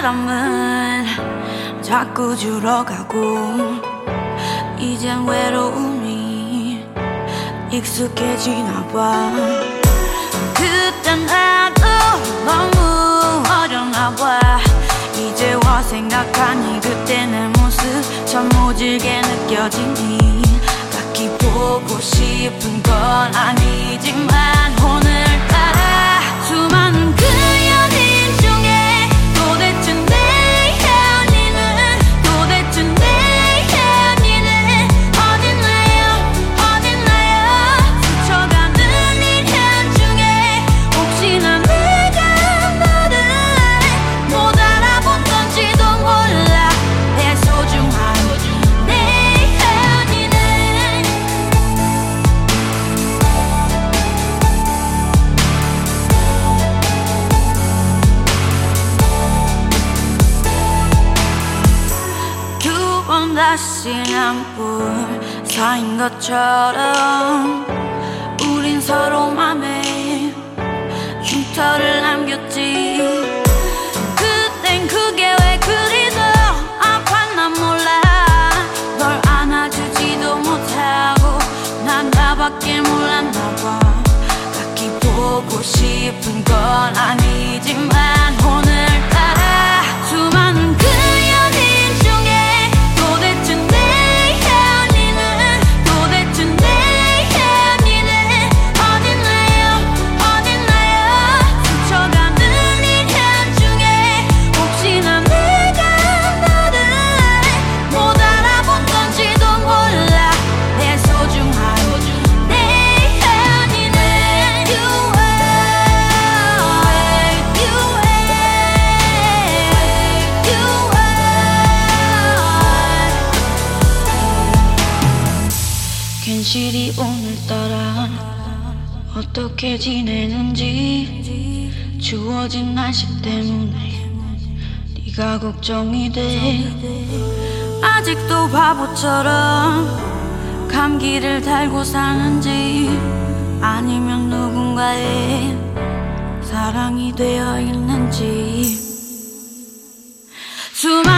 바람은 자꾸 줄어가고 이젠 외로움이 익숙해지나 봐. 그땐 나도 너무 어렸나 봐. 이제와 생각하니 그때 내 모습 참 모질게 느껴지니 딱히 보고 싶은 건 아니지만 오늘따라 수많은 그 연인 중에 도대체 내 연인은 도대체 내 연인은 어딨나요 어딨나요. 스쳐가는 인연 중에 혹시나 내가 너를 못 알아본던지도 몰라. 내 소중한 내 연인은 두 번 다시 안볼 사인 것처럼 우린 서로 맘에 흉터를 남겼지. 그땐 그게 왜 그리 더 아팠나 몰라. 널 안아주지도 못하고 난 나밖에 몰랐나 봐. 딱히 보고 싶은 건 아니지만 오늘따라 수많은 그 연인 중에 도대체 내 연인은 도대체 내 연인은 어딨나요 어딨나요. 스쳐가는 인연 중에 혹시나 내가 너를 못 알아본던지도 몰라. 내 소중한 내 연인은 you 괜시리 오늘따라 어떻게 지내는지 주어진 날씨 때문에 네가 걱정이 돼. 아직도 바보처럼 감기를 달고 사는지 아니면 누군가의 사랑이 되어 있는지. 수많은